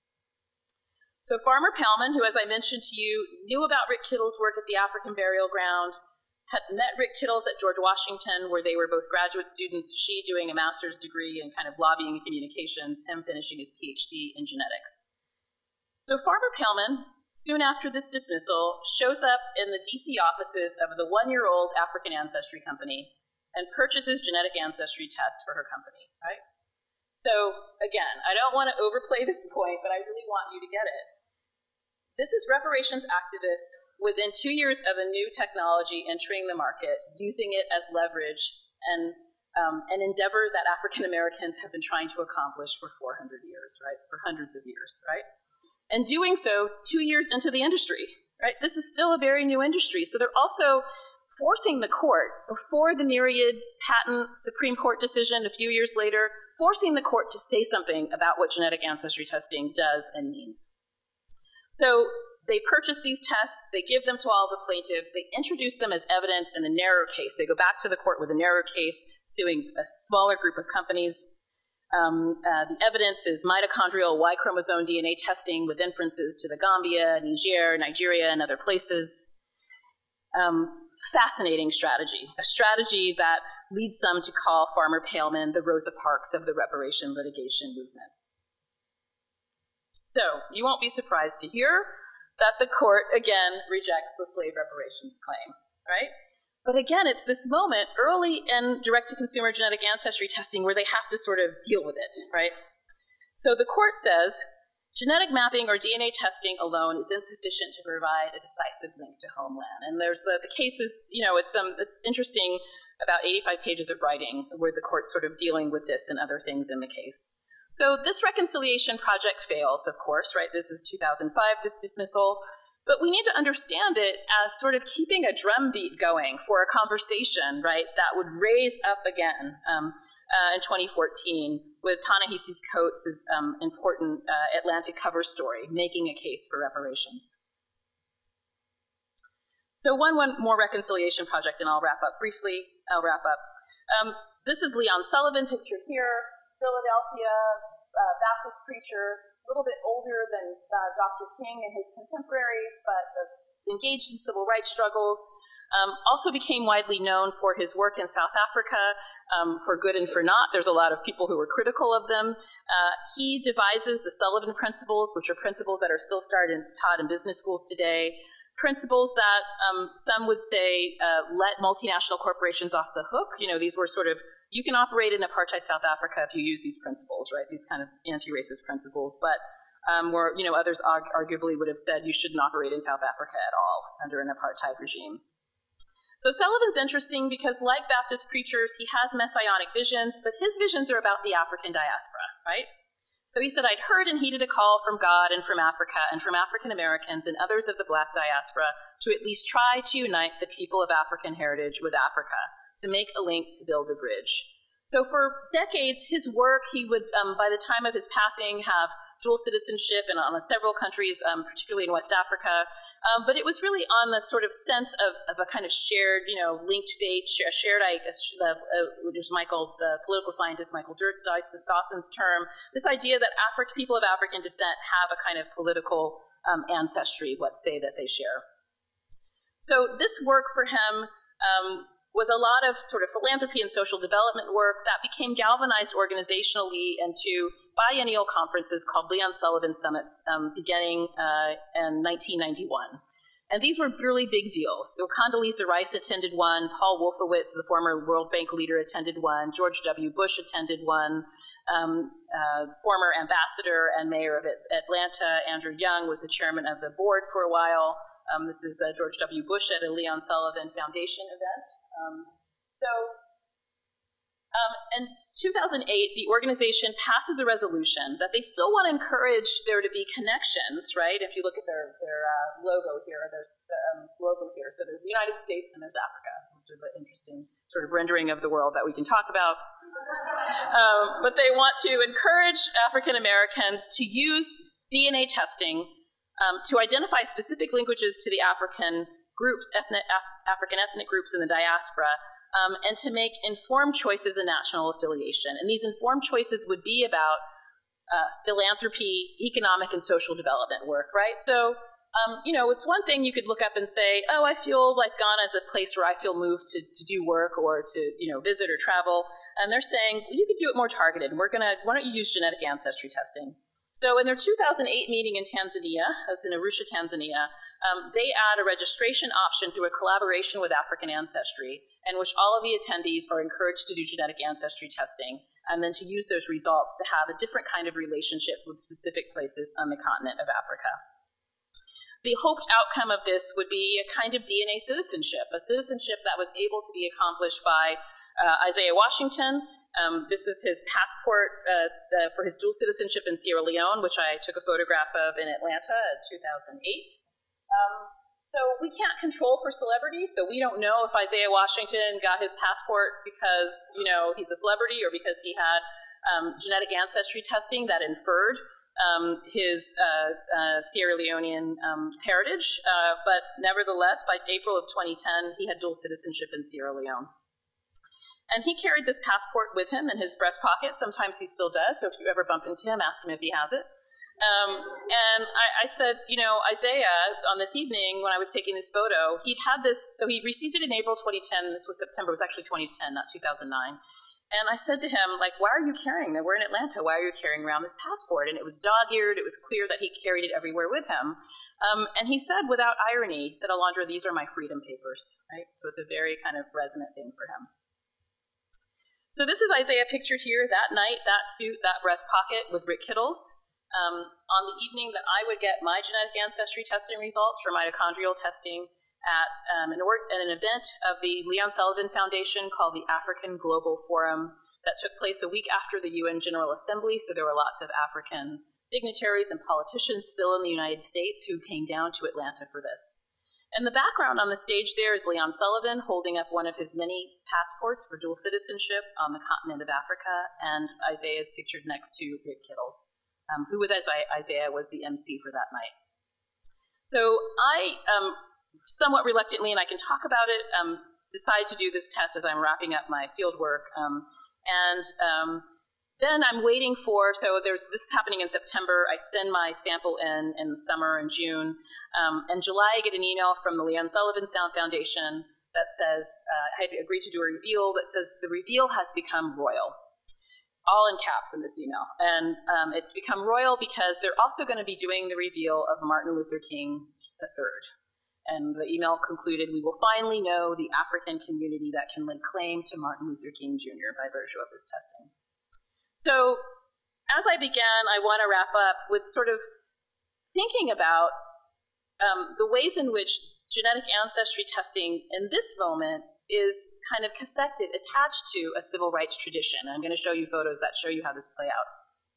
So Farmer Pailman, who, as I mentioned to you, knew about Rick Kittle's work at the African Burial Ground, had met Rick Kittles at George Washington, where they were both graduate students, she doing a master's degree in kind of lobbying and communications, him finishing his P H D in genetics. So Farmer Pailman, soon after this dismissal, shows up in the D C offices of the one-year-old African Ancestry Company and purchases genetic ancestry tests for her company, right? So, again, I don't want to overplay this point, but I really want you to get it. This is reparations activists within two years of a new technology entering the market, using it as leverage and um, an endeavor that African Americans have been trying to accomplish for four hundred years, right? For hundreds of years, right? And doing so two years into the industry, right? This is still a very new industry. So they're also forcing the court, before the Nereid patent Supreme Court decision a few years later, forcing the court to say something about what genetic ancestry testing does and means. So they purchase these tests, they give them to all the plaintiffs, they introduce them as evidence in a narrow case. They go back to the court with a narrow case suing a smaller group of companies. Um, uh, the evidence is mitochondrial Y chromosome D N A testing with inferences to the Gambia, Niger, Nigeria, and other places. Um, Fascinating strategy, a strategy that leads some to call Farmer Pailman the Rosa Parks of the reparation litigation movement. So, you won't be surprised to hear that the court, again, rejects the slave reparations claim, right? But again, it's this moment early in direct-to-consumer genetic ancestry testing where they have to sort of deal with it, right? So the court says, genetic mapping or D N A testing alone is insufficient to provide a decisive link to homeland. And there's the, the cases, you know, it's um, it's interesting, about eighty-five pages of writing where the court's sort of dealing with this and other things in the case. So this reconciliation project fails, of course, right? This is two thousand five, this dismissal. But we need to understand it as sort of keeping a drumbeat going for a conversation, right, that would raise up again um, uh, in twenty fourteen with Ta-Nehisi Coates' um, important uh, Atlantic cover story, making a case for reparations. So one, one more reconciliation project, and I'll wrap up briefly. I'll wrap up. Um, this is Leon Sullivan, pictured here, Philadelphia, uh, Baptist preacher, a little bit older than uh, Doctor King and his contemporaries, but uh, engaged in civil rights struggles. Um, also became widely known for his work in South Africa, um, for good and for not. There's a lot of people who were critical of them. Uh, he devises the Sullivan Principles, which are principles that are still started, taught in business schools today. Principles that um, some would say uh, let multinational corporations off the hook. You know, these were sort of, you can operate in apartheid South Africa if you use these principles, right? These kind of anti-racist principles. But um, where, you know, others arg- arguably would have said you shouldn't operate in South Africa at all under an apartheid regime. So Sullivan's interesting because, like Baptist preachers, he has messianic visions, but his visions are about the African diaspora, right? So he said, I'd heard and heeded a call from God and from Africa and from African Americans and others of the Black diaspora to at least try to unite the people of African heritage with Africa, to make a link, to build a bridge. So for decades, his work, he would, um, by the time of his passing, have dual citizenship in um, several countries, um, particularly in West Africa. Um, but it was really on the sort of sense of, of a kind of shared, you know, linked fate, shared, shared uh, uh, which is Michael, the political scientist Michael Dawson's term, this idea that Afri- people of African descent have a kind of political um, ancestry, let's say, that they share. So this work for him um, was a lot of sort of philanthropy and social development work that became galvanized organizationally into biennial conferences called Leon Sullivan Summits, um, beginning uh, in nineteen ninety-one. And these were really big deals. So Condoleezza Rice attended one, Paul Wolfowitz, the former World Bank leader, attended one, George W. Bush attended one, um, uh, former ambassador and mayor of Atlanta, Andrew Young, was the chairman of the board for a while. Um, this is uh, George W. Bush at a Leon Sullivan Foundation event. Um, so Um, in two thousand eight, the organization passes a resolution that they still want to encourage there to be connections, right? If you look at their, their uh, logo here, there's the um, logo here. So there's the United States and there's Africa, which is an interesting sort of rendering of the world that we can talk about. Um, but they want to encourage African Americans to use D N A testing um, to identify specific linkages to the African groups, ethnic, Af- African ethnic groups in the diaspora, Um, and to make informed choices in national affiliation. And these informed choices would be about uh, philanthropy, economic and social development work, right? So, um, you know, it's one thing you could look up and say, oh, I feel like Ghana is a place where I feel moved to, to do work or to, you know, visit or travel. And they're saying, well, you could do it more targeted. We're going to, why don't you use genetic ancestry testing? So in their two thousand eight meeting in Tanzania, that's in Arusha, Tanzania, um, they add a registration option through a collaboration with African Ancestry, in which all of the attendees are encouraged to do genetic ancestry testing and then to use those results to have a different kind of relationship with specific places on the continent of Africa. The hoped outcome of this would be a kind of D N A citizenship, a citizenship that was able to be accomplished by uh, Isaiah Washington. Um, this is his passport uh, uh, for his dual citizenship in Sierra Leone, which I took a photograph of in Atlanta in two thousand eight. Um, So we can't control for celebrity, so we don't know if Isaiah Washington got his passport because, you know, he's a celebrity or because he had um, genetic ancestry testing that inferred um, his uh, uh, Sierra Leonean um, heritage. Uh, but nevertheless, by April of twenty ten, he had dual citizenship in Sierra Leone. And he carried this passport with him in his breast pocket. Sometimes he still does, so if you ever bump into him, ask him if he has it. Um, and I, I said, you know, Isaiah, on this evening when I was taking this photo, he'd had this, so he received it in April twenty ten, this was September, it was actually twenty ten, not two thousand nine. And I said to him, like, why are you carrying that? We're in Atlanta, why are you carrying around this passport? And it was dog-eared, it was clear that he carried it everywhere with him. Um, and he said, without irony, he said, Alondra, these are my freedom papers, right? So it's a very kind of resonant thing for him. So this is Isaiah pictured here that night, that suit, that breast pocket with Rick Kittles. Um, on the evening that I would get my genetic ancestry testing results for mitochondrial testing at, um, an, or- at an event of the Leon Sullivan Foundation called the African Global Forum that took place a week after the U N General Assembly, so there were lots of African dignitaries and politicians still in the United States who came down to Atlanta for this. And the background on the stage there is Leon Sullivan holding up one of his many passports for dual citizenship on the continent of Africa, and Isaiah is pictured next to Rick Kittles, um, who with Isaiah was the M C for that night. So I, um, somewhat reluctantly, and I can talk about it, um, decide to do this test as I'm wrapping up my field work. Um, and um, then I'm waiting for, so there's this is happening in September. I send my sample in in the summer in June. Um, in July, I get an email from the Leon Sullivan Sound Foundation that says, uh, I had agreed to do a reveal that says the reveal has become royal. All in caps in this email. And um, it's become royal because they're also going to be doing the reveal of Martin Luther King the third. And the email concluded, we will finally know the African community that can lay claim to Martin Luther King Junior by virtue of this testing. So as I began, I want to wrap up with sort of thinking about um, the ways in which genetic ancestry testing in this moment is kind of connected, attached to a civil rights tradition. I'm going to show you photos that show you how this play out.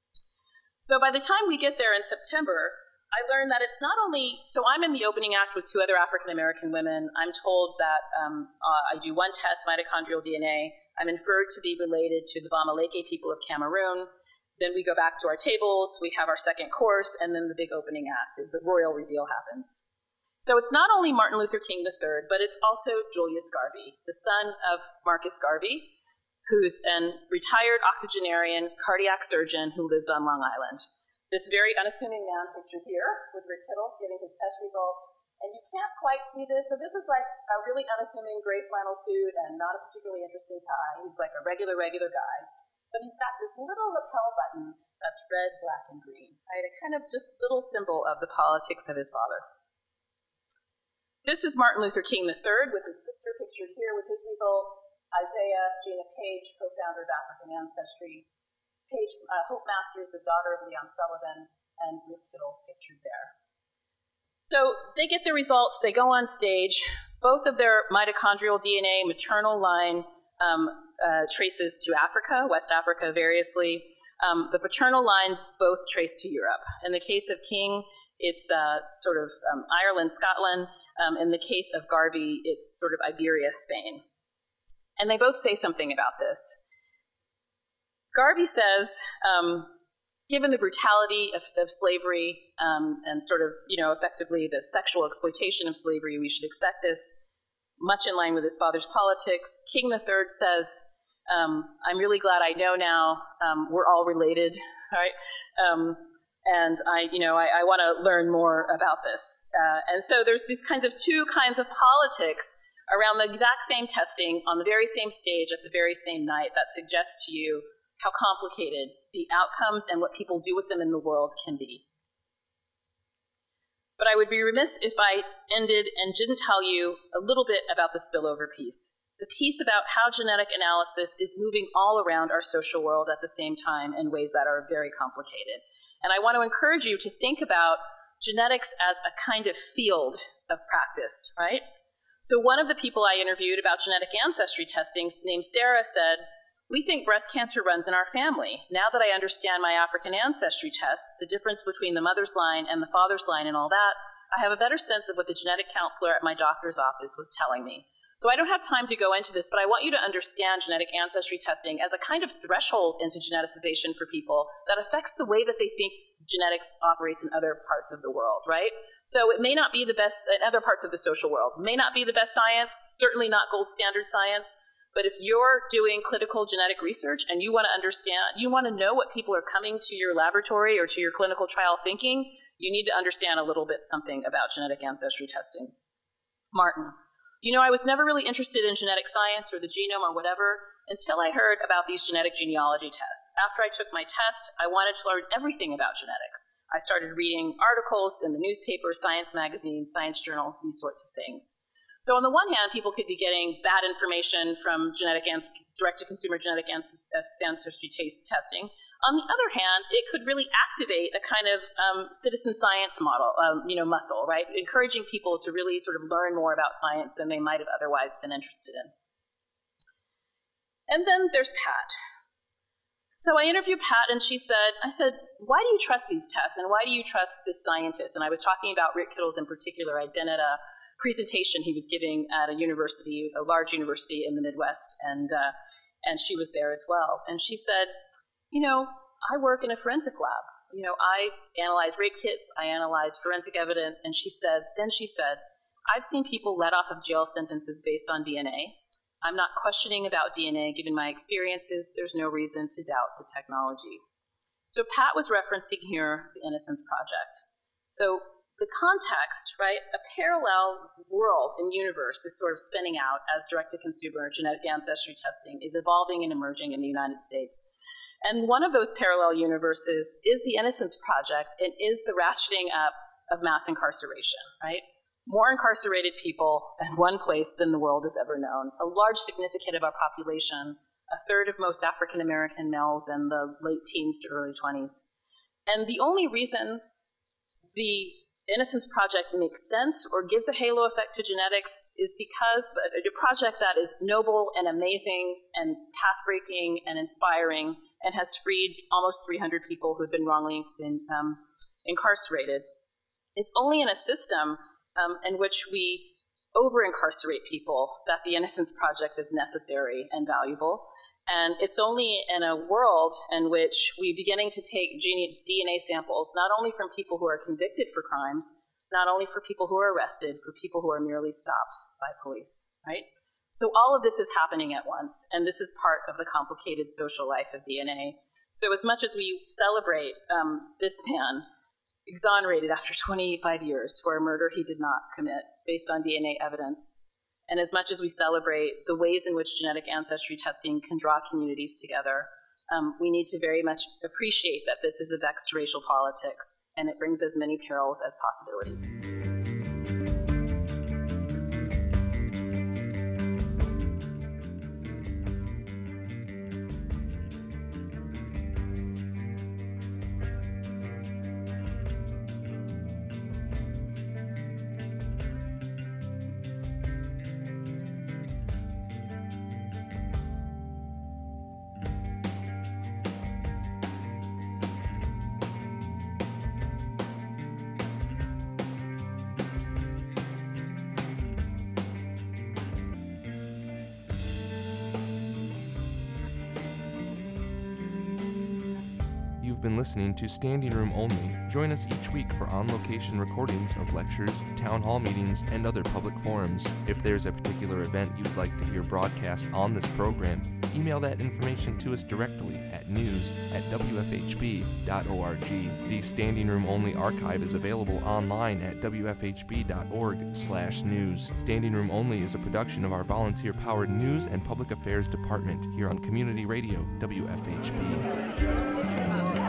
So by the time we get there in September, I learned that it's not only, so I'm in the opening act with two other African-American women. I'm told that um, uh, I do one test, mitochondrial D N A. I'm inferred to be related to the Bamileke people of Cameroon. Then we go back to our tables, we have our second course, and then the big opening act, the royal reveal happens. So it's not only Martin Luther King the third, but it's also Julius Garvey, the son of Marcus Garvey, who's a retired octogenarian cardiac surgeon who lives on Long Island. This very unassuming man pictured here with Rick Kittles getting his test results. And you can't quite see this. So this is like a really unassuming gray flannel suit and not a particularly interesting tie. He's like a regular, regular guy. But he's got this little lapel button that's red, black, and green. Right? A kind of just little symbol of the politics of his father. This is Martin Luther King the third with his sister pictured here with his results. Isaiah, Gina Page, co-founder of African Ancestry. Page, uh, Hope Masters, the daughter of Leon Sullivan, and Rick Kittles pictured there. So they get the results, they go on stage. Both of their mitochondrial D N A maternal line um, uh, traces to Africa, West Africa variously. Um, the paternal line both trace to Europe. In the case of King, it's uh, sort of um, Ireland, Scotland. Um, in the case of Garvey, it's sort of Iberia, Spain. And they both say something about this. Garvey says, um, given the brutality of, of slavery um, and sort of, you know, effectively the sexual exploitation of slavery, we should expect this, much in line with his father's politics. King the third says, um, I'm really glad I know now um, we're all related, right? Um, and I, you know, I, I want to learn more about this. Uh, and so there's these kinds of two kinds of politics around the exact same testing on the very same stage at the very same night that suggests to you how complicated the outcomes and what people do with them in the world can be. But I would be remiss if I ended and didn't tell you a little bit about the spillover piece, the piece about how genetic analysis is moving all around our social world at the same time in ways that are very complicated. And I want to encourage you to think about genetics as a kind of field of practice, right? So one of the people I interviewed about genetic ancestry testing, named Sarah, said, we think breast cancer runs in our family. Now that I understand my African ancestry test, the difference between the mother's line and the father's line and all that, I have a better sense of what the genetic counselor at my doctor's office was telling me. So I don't have time to go into this, but I want you to understand genetic ancestry testing as a kind of threshold into geneticization for people that affects the way that they think genetics operates in other parts of the world, right? So it may not be the best in other parts of the social world, may not be the best science, certainly not gold standard science, but if you're doing clinical genetic research and you want to understand, you want to know what people are coming to your laboratory or to your clinical trial thinking, you need to understand a little bit something about genetic ancestry testing. Martin. You know, I was never really interested in genetic science or the genome or whatever until I heard about these genetic genealogy tests. After I took my test, I wanted to learn everything about genetics. I started reading articles in the newspaper, science magazines, science journals, these sorts of things. So on the one hand, people could be getting bad information from genetic direct-to-consumer genetic ancestry testing. On the other hand, it could really activate a kind of um, citizen science model, um, you know, muscle, right? Encouraging people to really sort of learn more about science than they might have otherwise been interested in. And then there's Pat. So I interviewed Pat, and she said, I said, why do you trust these tests, and why do you trust this scientist? And I was talking about Rick Kittles in particular. I'd been at a presentation he was giving at a university, a large university in the Midwest, and uh, and she was there as well. And she said, you know, I work in a forensic lab. You know, I analyze rape kits, I analyze forensic evidence, and she said, then she said, I've seen people let off of jail sentences based on D N A. I'm not questioning about D N A. Given my experiences, there's no reason to doubt the technology. So Pat was referencing here the Innocence Project. So the context, right, a parallel world and universe is sort of spinning out as direct-to-consumer genetic ancestry testing is evolving and emerging in the United States. And one of those parallel universes is the Innocence Project and is the ratcheting up of mass incarceration, right? More incarcerated people in one place than the world has ever known. A large significant of our population, a third of most African American males in the late teens to early twenties. And the only reason the Innocence Project makes sense or gives a halo effect to genetics is because a project that is noble and amazing and path-breaking and inspiring and has freed almost three hundred people who've been wrongly been, um, incarcerated. It's only in a system um, in which we over-incarcerate people that the Innocence Project is necessary and valuable. And it's only in a world in which we're beginning to take D N A samples, not only from people who are convicted for crimes, not only for people who are arrested, for people who are merely stopped by police, right? So all of this is happening at once, and this is part of the complicated social life of D N A. So as much as we celebrate um, this man exonerated after twenty-five years for a murder he did not commit based on D N A evidence, and as much as we celebrate the ways in which genetic ancestry testing can draw communities together, um, we need to very much appreciate that this is a vex to racial politics, and it brings as many perils as possibilities. You've been listening to Standing Room Only. Join us each week for on-location recordings of lectures, town hall meetings, and other public forums. If there's a particular event you'd like to hear broadcast on this program, email that information to us directly at news at w f h b dot org. The Standing Room Only archive is available online at w f h b dot org slash news. Standing Room Only is a production of our volunteer-powered News and Public Affairs Department here on Community Radio, W F H B.